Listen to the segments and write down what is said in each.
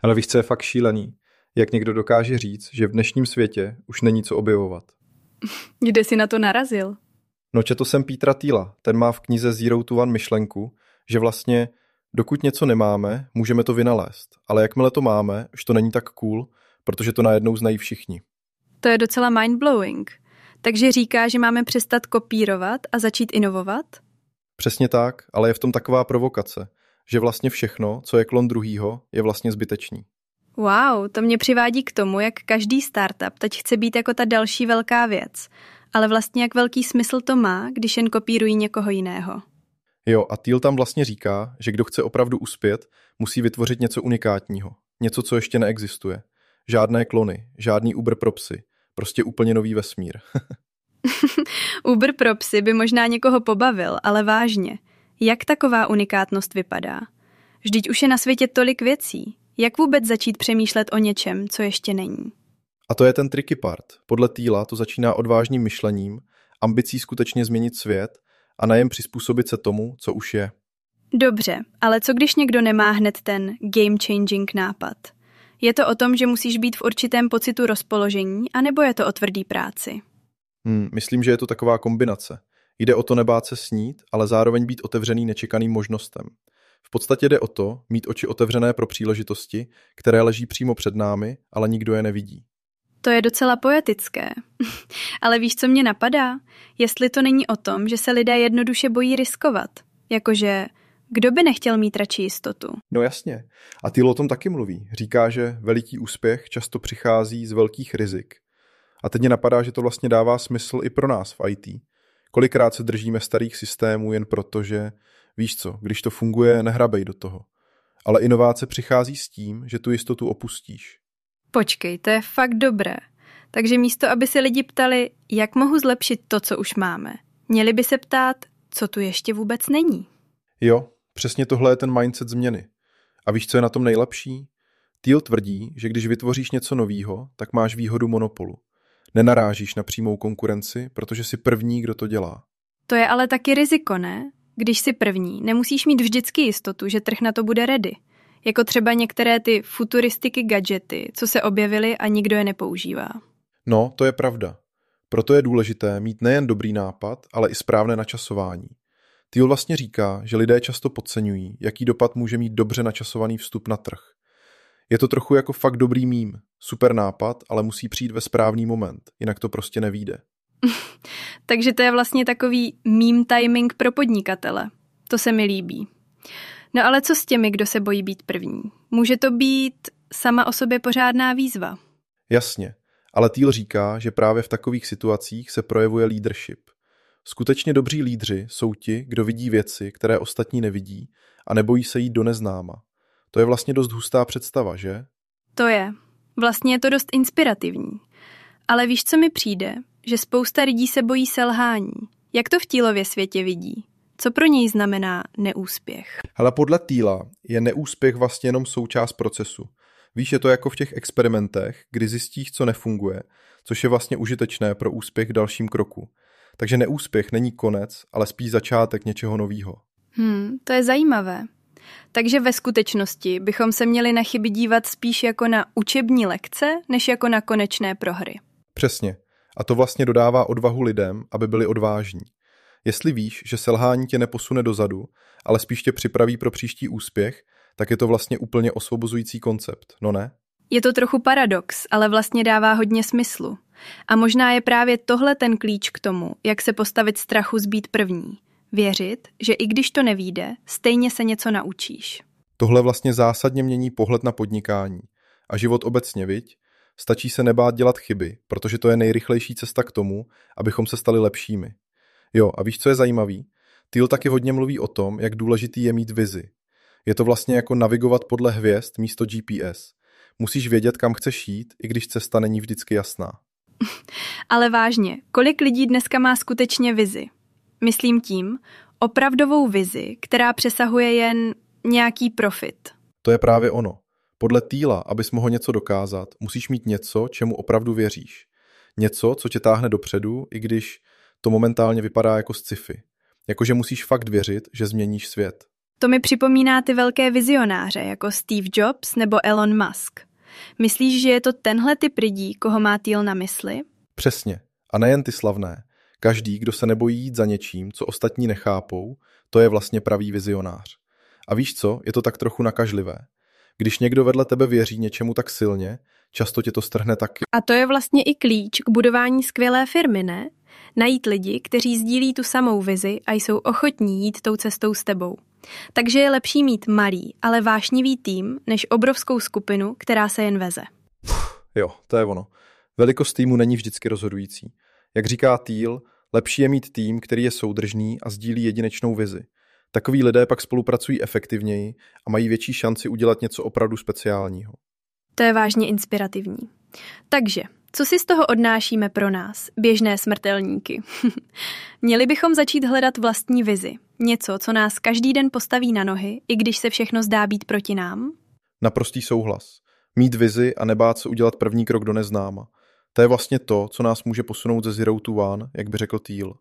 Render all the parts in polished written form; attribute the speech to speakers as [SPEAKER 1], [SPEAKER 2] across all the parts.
[SPEAKER 1] Ale víš, co je fakt šílený? Jak někdo dokáže říct, že v dnešním světě už není co objevovat.
[SPEAKER 2] Kde jsi na to narazil?
[SPEAKER 1] No, četl jsem Petera Thiela, ten má v knize Zero to One myšlenku, že vlastně dokud něco nemáme, můžeme to vynalézt, ale jakmile to máme, už to není tak cool, protože to najednou znají všichni.
[SPEAKER 2] To je docela mindblowing. Takže říká, že máme přestat kopírovat a začít inovovat?
[SPEAKER 1] Přesně tak, ale je v tom taková provokace, že vlastně všechno, co je klon druhýho, je vlastně zbytečný.
[SPEAKER 2] Wow, to mě přivádí k tomu, jak každý startup teď chce být jako ta další velká věc. Ale vlastně jak velký smysl to má, když jen kopírují někoho jiného.
[SPEAKER 1] Jo, a Thiel tam vlastně říká, že kdo chce opravdu uspět, musí vytvořit něco unikátního. Něco, co ještě neexistuje. Žádné klony, žádný Uber pro psy. Prostě úplně nový vesmír.
[SPEAKER 2] Uber pro psy by možná někoho pobavil, ale vážně. Jak taková unikátnost vypadá? Vždyť už je na světě tolik věcí. Jak vůbec začít přemýšlet o něčem, co ještě není?
[SPEAKER 1] A to je ten tricky part. Podle Thiela to začíná odvážným myšlením, ambicí skutečně změnit svět a nejen přizpůsobit se tomu, co už je.
[SPEAKER 2] Dobře, ale co když někdo nemá hned ten game-changing nápad? Je to o tom, že musíš být v určitém pocitu rozpoložení, anebo je to o tvrdý práci?
[SPEAKER 1] Myslím, že je to taková kombinace. Jde o to nebát se snít, ale zároveň být otevřený nečekaným možnostem. V podstatě jde o to, mít oči otevřené pro příležitosti, které leží přímo před námi, ale nikdo je nevidí.
[SPEAKER 2] To je docela poetické. Ale víš, co mě napadá? Jestli to není o tom, že se lidé jednoduše bojí riskovat. Jakože, kdo by nechtěl mít radši jistotu?
[SPEAKER 1] No jasně. A Thiel o tom taky mluví. Říká, že veliký úspěch často přichází z velkých rizik. A teď mě napadá, že to vlastně dává smysl i pro nás v IT. Kolikrát se držíme starých systémů jen proto, že víš co, když to funguje, nehrabej do toho. Ale inovace přichází s tím, že tu jistotu opustíš.
[SPEAKER 2] Počkej, to je fakt dobré. Takže místo, aby se lidi ptali, jak mohu zlepšit to, co už máme, měli by se ptát, co tu ještě vůbec není.
[SPEAKER 1] Jo, přesně tohle je ten mindset změny. A víš, co je na tom nejlepší? Thiel tvrdí, že když vytvoříš něco novýho, tak máš výhodu monopolu. Nenarážíš na přímou konkurenci, protože jsi první, kdo to dělá.
[SPEAKER 2] To je ale taky riziko, ne? Když jsi první, nemusíš mít vždycky jistotu, že trh na to bude ready. Jako třeba některé ty futuristiky gadgety, co se objevily a nikdo je nepoužívá.
[SPEAKER 1] No, to je pravda. Proto je důležité mít nejen dobrý nápad, ale i správné načasování. Thiel vlastně říká, že lidé často podceňují, jaký dopad může mít dobře načasovaný vstup na trh. Je to trochu jako fakt dobrý mím. Super nápad, ale musí přijít ve správný moment, jinak to prostě nevyjde.
[SPEAKER 2] Takže to je vlastně takový meme timing pro podnikatele. To se mi líbí. No ale co s těmi, kdo se bojí být první? Může to být sama o sobě pořádná výzva?
[SPEAKER 1] Jasně, ale Thiel říká, že právě v takových situacích se projevuje leadership. Skutečně dobří lídři jsou ti, kdo vidí věci, které ostatní nevidí a nebojí se jít do neznáma. To je vlastně dost hustá představa, že?
[SPEAKER 2] To je. Vlastně je to dost inspirativní. Ale víš, co mi přijde? Že spousta lidí se bojí selhání. Jak to v Thielově světě vidí? Co pro něj znamená neúspěch?
[SPEAKER 1] Ale podle Thiela je neúspěch vlastně jenom součást procesu. Víš, je to jako v těch experimentech, kdy zjistíš, co nefunguje, což je vlastně užitečné pro úspěch v dalším kroku. Takže neúspěch není konec, ale spíš začátek něčeho novýho.
[SPEAKER 2] To je zajímavé. Takže ve skutečnosti bychom se měli na chyby dívat spíš jako na učební lekce, než jako na konečné prohry.
[SPEAKER 1] Přesně. A to vlastně dodává odvahu lidem, aby byli odvážní. Jestli víš, že selhání tě neposune dozadu, ale spíš tě připraví pro příští úspěch, tak je to vlastně úplně osvobozující koncept, no ne?
[SPEAKER 2] Je to trochu paradox, ale vlastně dává hodně smyslu. A možná je právě tohle ten klíč k tomu, jak se postavit strachu z být první. Věřit, že i když to nevyjde, stejně se něco naučíš.
[SPEAKER 1] Tohle vlastně zásadně mění pohled na podnikání. A život obecně, viď? Stačí se nebát dělat chyby, protože to je nejrychlejší cesta k tomu, abychom se stali lepšími. Jo, a víš, co je zajímavý? Thiel taky hodně mluví o tom, jak důležitý je mít vizi. Je to vlastně jako navigovat podle hvězd místo GPS. Musíš vědět, kam chceš jít, i když cesta není vždycky jasná.
[SPEAKER 2] Ale vážně, kolik lidí dneska má skutečně vizi? Myslím tím opravdovou vizi, která přesahuje jen nějaký profit.
[SPEAKER 1] To je právě ono. Podle Thiela, abys mohl něco dokázat, musíš mít něco, čemu opravdu věříš. Něco, co tě táhne dopředu, i když to momentálně vypadá jako sci-fi. Jakože musíš fakt věřit, že změníš svět.
[SPEAKER 2] To mi připomíná ty velké vizionáře, jako Steve Jobs nebo Elon Musk. Myslíš, že je to tenhle typ lidí, koho má Thiel na mysli?
[SPEAKER 1] Přesně. A nejen ty slavné. Každý, kdo se nebojí jít za něčím, co ostatní nechápou, to je vlastně pravý vizionář. A víš co, je to tak trochu nakažlivé. Když někdo vedle tebe věří něčemu tak silně, často tě to strhne taky.
[SPEAKER 3] A to je vlastně i klíč k budování skvělé firmy, ne? Najít lidi, kteří sdílí tu samou vizi a jsou ochotní jít tou cestou s tebou. Takže je lepší mít malý, ale vášnivý tým, než obrovskou skupinu, která se jen veze.
[SPEAKER 1] Jo, to je ono. Velikost týmu není vždycky rozhodující. Jak říká Thiel, lepší je mít tým, který je soudržný a sdílí jedinečnou vizi. Takoví lidé pak spolupracují efektivněji a mají větší šanci udělat něco opravdu speciálního.
[SPEAKER 2] To je vážně inspirativní. Takže, co si z toho odnášíme pro nás, běžné smrtelníky? Měli bychom začít hledat vlastní vizi. Něco, co nás každý den postaví na nohy, i když se všechno zdá být proti nám?
[SPEAKER 1] Naprostý souhlas. Mít vizi a nebát se udělat první krok do neznáma. To je vlastně to, co nás může posunout ze zero to one, jak by řekl Thiel.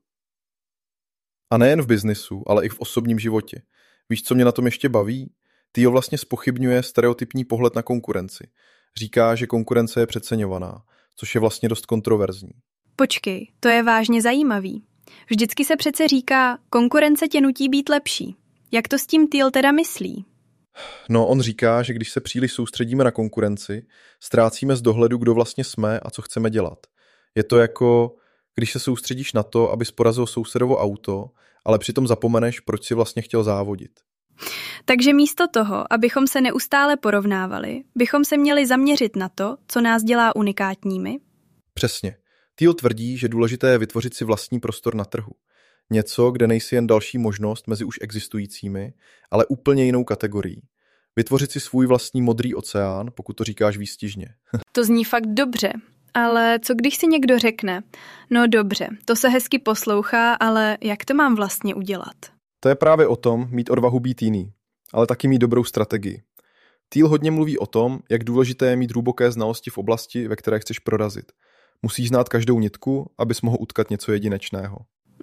[SPEAKER 1] A nejen v biznisu, ale i v osobním životě. Víš, co mě na tom ještě baví? Thiel vlastně zpochybňuje stereotypní pohled na konkurenci. Říká, že konkurence je přeceňovaná, což je vlastně dost kontroverzní.
[SPEAKER 2] Počkej, to je vážně zajímavý. Vždycky se přece říká, konkurence tě nutí být lepší. Jak to s tím Thiel teda myslí?
[SPEAKER 1] No, on říká, že když se příliš soustředíme na konkurenci, ztrácíme z dohledu, kdo vlastně jsme a co chceme dělat. Je to jako, když se soustředíš na to, abys porazil sousedovo auto, ale přitom zapomeneš, proč si vlastně chtěl závodit.
[SPEAKER 2] Takže místo toho, abychom se neustále porovnávali, bychom se měli zaměřit na to, co nás dělá unikátními?
[SPEAKER 1] Přesně. Thiel tvrdí, že důležité je vytvořit si vlastní prostor na trhu. Něco, kde nejsi jen další možnost mezi už existujícími, ale úplně jinou kategorií. Vytvořit si svůj vlastní modrý oceán, pokud to říkáš výstižně.
[SPEAKER 2] To zní fakt dobře, ale co když si někdo řekne, no dobře, to se hezky poslouchá, ale jak to mám vlastně udělat?
[SPEAKER 1] To je právě o tom mít odvahu být jiný, ale taky mít dobrou strategii. Thiel hodně mluví o tom, jak důležité je mít hluboké znalosti v oblasti, ve které chceš prorazit. Musíš znát každou nitku, abys mohl utkat něco jedinečného.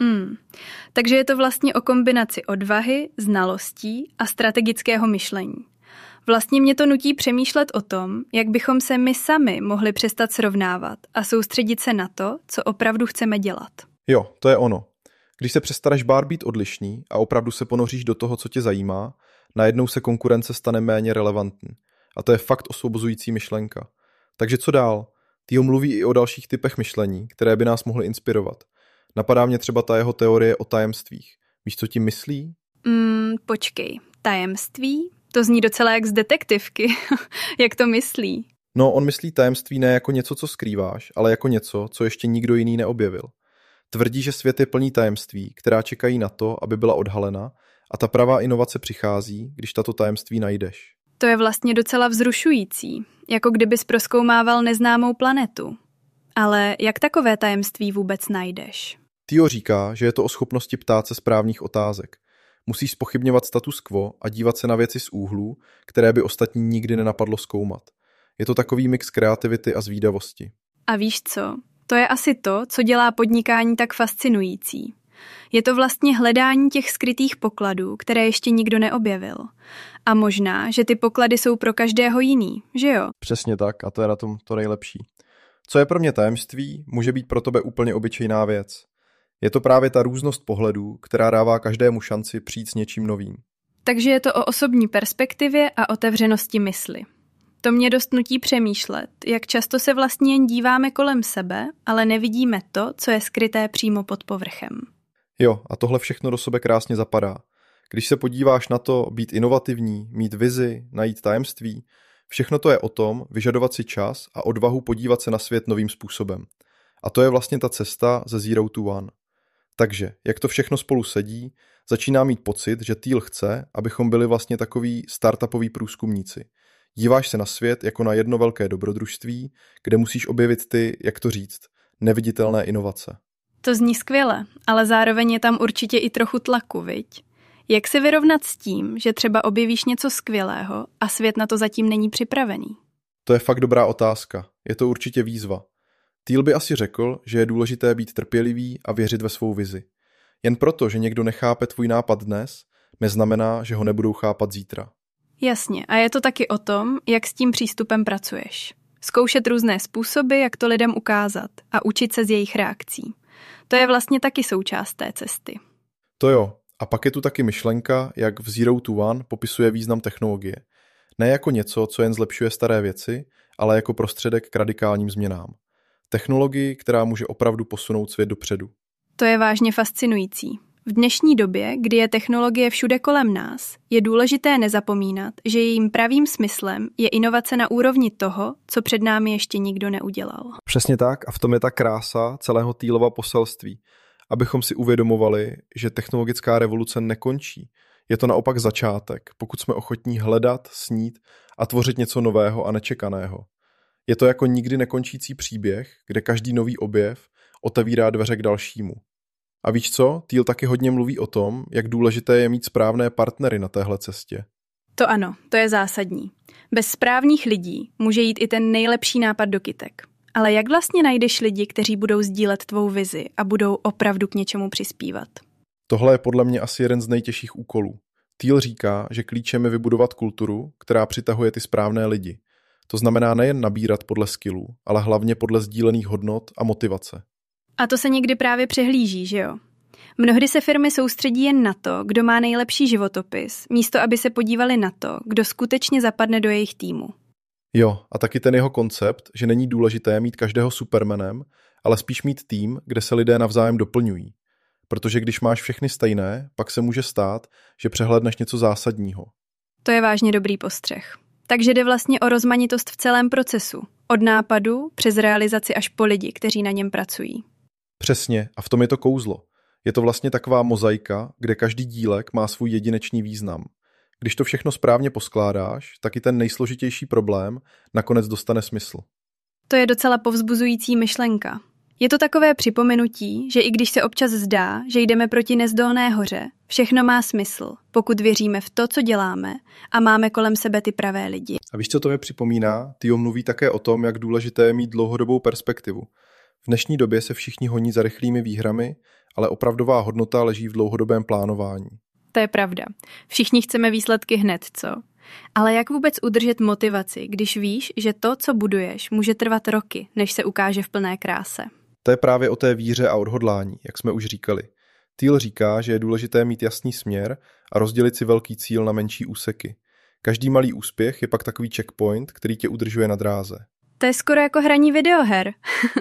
[SPEAKER 2] Takže je to vlastně o kombinaci odvahy, znalostí a strategického myšlení. Vlastně mě to nutí přemýšlet o tom, jak bychom se my sami mohli přestat srovnávat a soustředit se na to, co opravdu chceme dělat.
[SPEAKER 1] Jo, to je ono. Když se přestaneš bát být odlišný a opravdu se ponoříš do toho, co tě zajímá, najednou se konkurence stane méně relevantní. A to je fakt osvobozující myšlenka. Takže co dál? Thiel mluví i o dalších typech myšlení, které by nás mohly inspirovat. Napadá mě třeba ta jeho teorie o tajemstvích. Víš, co tím myslí?
[SPEAKER 2] Počkej, tajemství? To zní docela jak z detektivky. Jak to myslí?
[SPEAKER 1] No, on myslí tajemství ne jako něco, co skrýváš, ale jako něco, co ještě nikdo jiný neobjevil. Tvrdí, že svět je plný tajemství, která čekají na to, aby byla odhalena, a ta pravá inovace přichází, když tato tajemství najdeš.
[SPEAKER 2] To je vlastně docela vzrušující, jako kdybys prozkoumával neznámou planetu. Ale jak takové tajemství vůbec najdeš?
[SPEAKER 1] Thiel říká, že je to o schopnosti ptát se správných otázek. Musíš zpochybňovat status quo a dívat se na věci z úhlů, které by ostatní nikdy nenapadlo zkoumat. Je to takový mix kreativity a zvídavosti.
[SPEAKER 2] A víš co? To je asi to, co dělá podnikání tak fascinující. Je to vlastně hledání těch skrytých pokladů, které ještě nikdo neobjevil. A možná, že ty poklady jsou pro každého jiný, že jo?
[SPEAKER 1] Přesně tak, a to je na tom to nejlepší. Co je pro mě tajemství, může být pro tebe úplně obyčejná věc. Je to právě ta různost pohledů, která dává každému šanci přijít s něčím novým.
[SPEAKER 2] Takže je to o osobní perspektivě a otevřenosti mysli. To mě dost nutí přemýšlet, jak často se vlastně jen díváme kolem sebe, ale nevidíme to, co je skryté přímo pod povrchem.
[SPEAKER 1] Jo, a tohle všechno do sebe krásně zapadá. Když se podíváš na to být inovativní, mít vizi, najít tajemství, všechno to je o tom vyžadovat si čas a odvahu podívat se na svět novým způsobem. A to je vlastně ta cesta ze zero to one. Takže, jak to všechno spolu sedí, začíná mít pocit, že Thiel chce, abychom byli vlastně takoví startupoví průzkumníci. Díváš se na svět jako na jedno velké dobrodružství, kde musíš objevit ty, jak to říct, neviditelné inovace.
[SPEAKER 2] To zní skvěle, ale zároveň je tam určitě i trochu tlaku, viď? Jak se vyrovnat s tím, že třeba objevíš něco skvělého a svět na to zatím není připravený?
[SPEAKER 1] To je fakt dobrá otázka. Je to určitě výzva. Thiel by asi řekl, že je důležité být trpělivý a věřit ve svou vizi. Jen proto, že někdo nechápe tvůj nápad dnes, neznamená, že ho nebudou chápat zítra.
[SPEAKER 2] Jasně, a je to taky o tom, jak s tím přístupem pracuješ. Zkoušet různé způsoby, jak to lidem ukázat a učit se z jejich reakcí. To je vlastně taky součást té cesty.
[SPEAKER 1] To jo, a pak je tu taky myšlenka, jak v Zero to One popisuje význam technologie. Ne jako něco, co jen zlepšuje staré věci, ale jako prostředek k radikálním změnám. Technologii, která může opravdu posunout svět dopředu.
[SPEAKER 2] To je vážně fascinující. V dnešní době, kdy je technologie všude kolem nás, je důležité nezapomínat, že jejím pravým smyslem je inovace na úrovni toho, co před námi ještě nikdo neudělal.
[SPEAKER 1] Přesně tak, a v tom je ta krása celého Thielova poselství. Abychom si uvědomovali, že technologická revoluce nekončí. Je to naopak začátek, pokud jsme ochotní hledat, snít a tvořit něco nového a nečekaného. Je to jako nikdy nekončící příběh, kde každý nový objev otevírá dveře k dalšímu. A víš co? Thiel taky hodně mluví o tom, jak důležité je mít správné partnery na téhle cestě.
[SPEAKER 2] To ano, to je zásadní. Bez správných lidí může jít i ten nejlepší nápad do kytek. Ale jak vlastně najdeš lidi, kteří budou sdílet tvou vizi a budou opravdu k něčemu přispívat?
[SPEAKER 1] Tohle je podle mě asi jeden z nejtěžších úkolů. Thiel říká, že klíčem je vybudovat kulturu, která přitahuje ty správné lidi. To znamená nejen nabírat podle skillů, ale hlavně podle sdílených hodnot a motivace.
[SPEAKER 2] A to se někdy právě přehlíží, že jo? Mnohdy se firmy soustředí jen na to, kdo má nejlepší životopis, místo aby se podívali na to, kdo skutečně zapadne do jejich týmu.
[SPEAKER 1] Jo, a taky ten jeho koncept, že není důležité mít každého supermanem, ale spíš mít tým, kde se lidé navzájem doplňují. Protože když máš všechny stejné, pak se může stát, že přehlédneš něco zásadního.
[SPEAKER 2] To je vážně dobrý postřeh. Takže jde vlastně o rozmanitost v celém procesu. Od nápadu přes realizaci až po lidi, kteří na něm pracují.
[SPEAKER 1] Přesně, a v tom je to kouzlo. Je to vlastně taková mozaika, kde každý dílek má svůj jedinečný význam. Když to všechno správně poskládáš, tak i ten nejsložitější problém nakonec dostane smysl.
[SPEAKER 2] To je docela povzbuzující myšlenka. Je to takové připomenutí, že i když se občas zdá, že jdeme proti nezdolné hoře, všechno má smysl, pokud věříme v to, co děláme a máme kolem sebe ty pravé lidi.
[SPEAKER 1] A víš, co to mi připomíná? Thiel mluví také o tom, jak důležité je mít dlouhodobou perspektivu. V dnešní době se všichni honí za rychlými výhrami, ale opravdová hodnota leží v dlouhodobém plánování.
[SPEAKER 2] To je pravda. Všichni chceme výsledky hned, co? Ale jak vůbec udržet motivaci, když víš, že to, co buduješ, může trvat roky, než se ukáže v plné kráse?
[SPEAKER 1] To je právě o té víře a odhodlání, jak jsme už říkali. Thiel říká, že je důležité mít jasný směr a rozdělit si velký cíl na menší úseky. Každý malý úspěch je pak takový checkpoint, který tě udržuje na dráze.
[SPEAKER 2] To je skoro jako hraní videoher,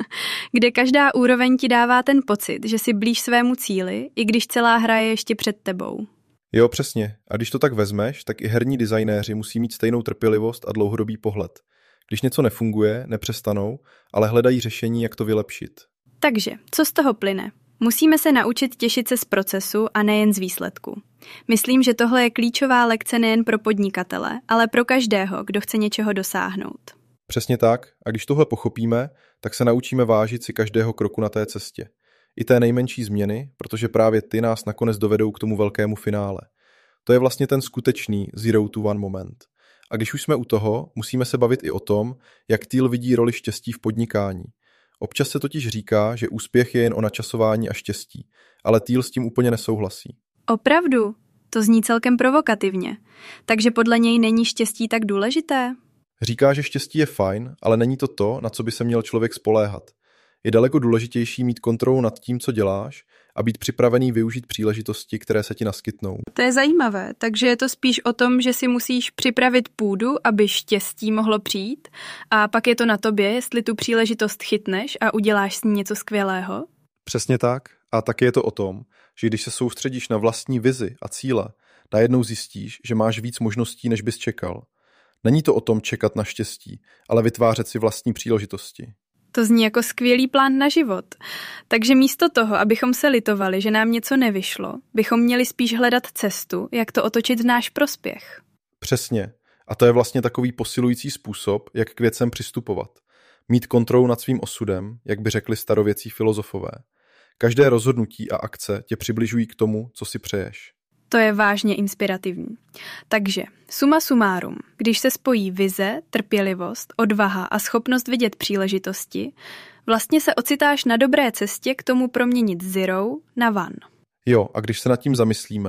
[SPEAKER 2] kde každá úroveň ti dává ten pocit, že jsi blíž svému cíli, i když celá hra je ještě před tebou.
[SPEAKER 1] Jo, přesně. A když to tak vezmeš, tak i herní designéři musí mít stejnou trpělivost a dlouhodobý pohled. Když něco nefunguje, nepřestanou, ale hledají řešení, jak to vylepšit.
[SPEAKER 2] Takže, co z toho plyne? Musíme se naučit těšit se z procesu a nejen z výsledku. Myslím, že tohle je klíčová lekce nejen pro podnikatele, ale pro každého, kdo chce něčeho dosáhnout.
[SPEAKER 1] Přesně tak. A když tohle pochopíme, tak se naučíme vážit si každého kroku na té cestě. I té nejmenší změny, protože právě ty nás nakonec dovedou k tomu velkému finále. To je vlastně ten skutečný Zero to One moment. A když už jsme u toho, musíme se bavit i o tom, jak Thiel vidí roli štěstí v podnikání. Občas se totiž říká, že úspěch je jen o načasování a štěstí, ale Thiel s tím úplně nesouhlasí.
[SPEAKER 2] Opravdu? To zní celkem provokativně. Takže podle něj není štěstí tak důležité?
[SPEAKER 1] Říká, že štěstí je fajn, ale není to to, na co by se měl člověk spoléhat. Je daleko důležitější mít kontrolu nad tím, co děláš a být připravený využít příležitosti, které se ti naskytnou.
[SPEAKER 2] To je zajímavé, takže je to spíš o tom, že si musíš připravit půdu, aby štěstí mohlo přijít a pak je to na tobě, jestli tu příležitost chytneš a uděláš s ní něco skvělého?
[SPEAKER 1] Přesně tak. A taky je to o tom, že když se soustředíš na vlastní vizi a cíle, najednou zjistíš, že máš víc možností, než bys čekal. Není to o tom čekat na štěstí, ale vytvářet si vlastní příležitosti.
[SPEAKER 2] To zní jako skvělý plán na život. Takže místo toho, abychom se litovali, že nám něco nevyšlo, bychom měli spíš hledat cestu, jak to otočit v náš prospěch.
[SPEAKER 1] Přesně. A to je vlastně takový posilující způsob, jak k věcem přistupovat. Mít kontrolu nad svým osudem, jak by řekli starověcí filozofové. Každé rozhodnutí a akce tě přibližují k tomu, co si přeješ.
[SPEAKER 2] To je vážně inspirativní. Takže suma sumárum, když se spojí vize, trpělivost, odvaha a schopnost vidět příležitosti, vlastně se ocitáš na dobré cestě k tomu proměnit zero na one.
[SPEAKER 1] Jo, a když se nad tím zamyslíme,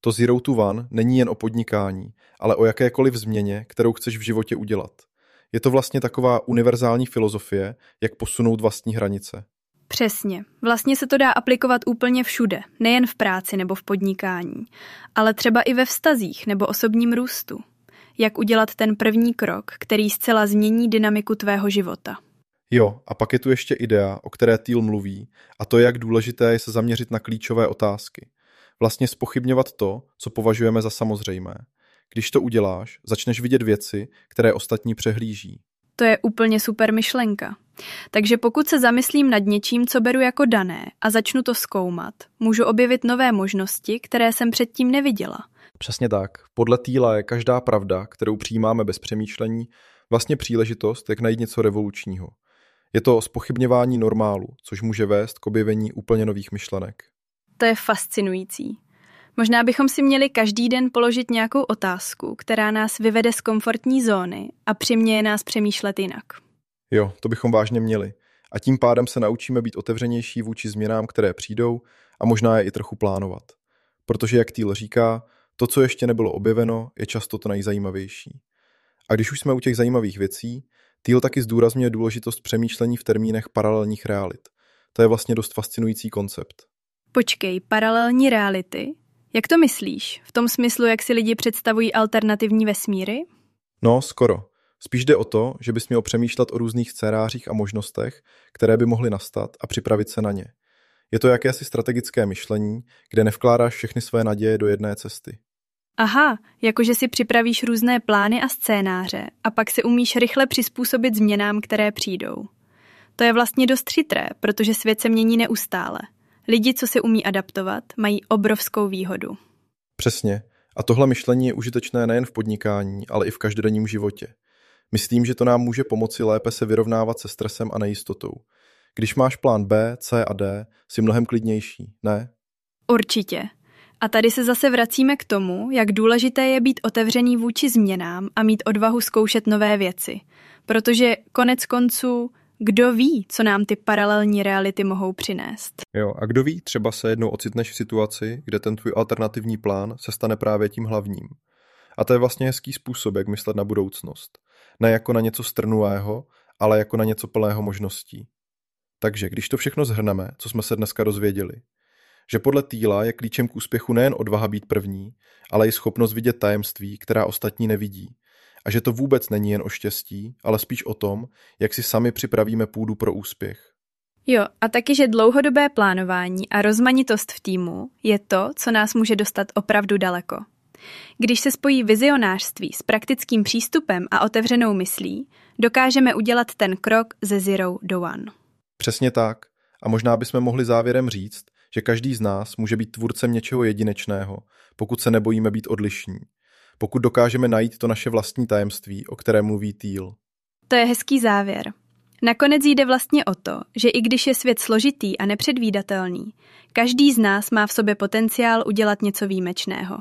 [SPEAKER 1] To Zero to One není jen o podnikání, ale o jakékoliv změně, kterou chceš v životě udělat. Je to vlastně taková univerzální filozofie, jak posunout vlastní hranice.
[SPEAKER 2] Přesně. Vlastně se to dá aplikovat úplně všude, nejen v práci nebo v podnikání, ale třeba i ve vztazích nebo osobním růstu. Jak udělat ten první krok, který zcela změní dynamiku tvého života.
[SPEAKER 1] Jo, a pak je tu ještě idea, o které Thiel mluví, a to je, jak důležité je se zaměřit na klíčové otázky. Vlastně zpochybňovat to, co považujeme za samozřejmé. Když to uděláš, začneš vidět věci, které ostatní přehlíží.
[SPEAKER 2] To je úplně super myšlenka. Takže pokud se zamyslím nad něčím, co beru jako dané a začnu to zkoumat, můžu objevit nové možnosti, které jsem předtím neviděla.
[SPEAKER 1] Přesně tak. Podle Thiela je každá pravda, kterou přijímáme bez přemýšlení, vlastně příležitost, jak najít něco revolučního. Je to zpochybňování normálu, což může vést k objevení úplně nových myšlenek.
[SPEAKER 2] To je fascinující. Možná bychom si měli každý den položit nějakou otázku, která nás vyvede z komfortní zóny a přiměje nás přemýšlet jinak.
[SPEAKER 1] Jo, to bychom vážně měli. A tím pádem se naučíme být otevřenější vůči změnám, které přijdou, a možná je i trochu plánovat. Protože, jak Thiel říká, to, co ještě nebylo objeveno, je často to nejzajímavější. A když už jsme u těch zajímavých věcí, Thiel taky zdůrazňuje důležitost přemýšlení v termínech paralelních realit. To je vlastně dost fascinující koncept.
[SPEAKER 2] Počkej, paralelní reality? Jak to myslíš? V tom smyslu, jak si lidi představují alternativní vesmíry?
[SPEAKER 1] No, skoro. Spíš jde o to, že bys měl přemýšlet o různých scénářích a možnostech, které by mohly nastat, a připravit se na ně. Je to jakési strategické myšlení, kde nevkládáš všechny své naděje do jedné cesty.
[SPEAKER 2] Aha, jakože si připravíš různé plány a scénáře a pak se umíš rychle přizpůsobit změnám, které přijdou. To je vlastně dost chytré, protože svět se mění neustále. Lidi, co se umí adaptovat, mají obrovskou výhodu.
[SPEAKER 1] Přesně. A tohle myšlení je užitečné nejen v podnikání, ale i v každodenním životě. Myslím, že to nám může pomoci lépe se vyrovnávat se stresem a nejistotou. Když máš plán B, C a D, jsi mnohem klidnější, ne?
[SPEAKER 2] Určitě. A tady se zase vracíme k tomu, jak důležité je být otevřený vůči změnám a mít odvahu zkoušet nové věci. Protože konec konců, kdo ví, co nám ty paralelní reality mohou přinést.
[SPEAKER 1] Jo, a kdo ví, třeba se jednou ocitneš v situaci, kde ten tvůj alternativní plán se stane právě tím hlavním. A to je vlastně hezký způsob, jak myslet na budoucnost. Ne jako na něco strnulého, ale jako na něco plného možností. Takže když to všechno shrneme, co jsme se dneska dozvěděli, že podle Thiela je klíčem k úspěchu nejen odvaha být první, ale i schopnost vidět tajemství, která ostatní nevidí. A že to vůbec není jen o štěstí, ale spíš o tom, jak si sami připravíme půdu pro úspěch.
[SPEAKER 2] Jo, a taky, že dlouhodobé plánování a rozmanitost v týmu je to, co nás může dostat opravdu daleko. Když se spojí vizionářství s praktickým přístupem a otevřenou myslí, dokážeme udělat ten krok ze zero do one.
[SPEAKER 1] Přesně tak. A možná bychom mohli závěrem říct, že každý z nás může být tvůrcem něčeho jedinečného, pokud se nebojíme být odlišní. Pokud dokážeme najít to naše vlastní tajemství, o kterém mluví Thiel.
[SPEAKER 2] To je hezký závěr. Nakonec jde vlastně o to, že i když je svět složitý a nepředvídatelný, každý z nás má v sobě potenciál udělat něco výjimečného.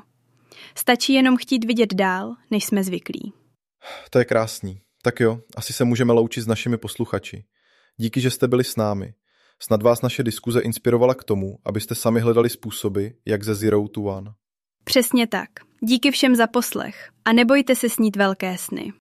[SPEAKER 2] Stačí jenom chtít vidět dál, než jsme zvyklí.
[SPEAKER 1] To je krásný. Tak jo, asi se můžeme loučit s našimi posluchači. Díky, že jste byli s námi. Snad vás naše diskuze inspirovala k tomu, abyste sami hledali způsoby, jak ze zero to one.
[SPEAKER 2] Přesně tak. Díky všem za poslech a nebojte se snít velké sny.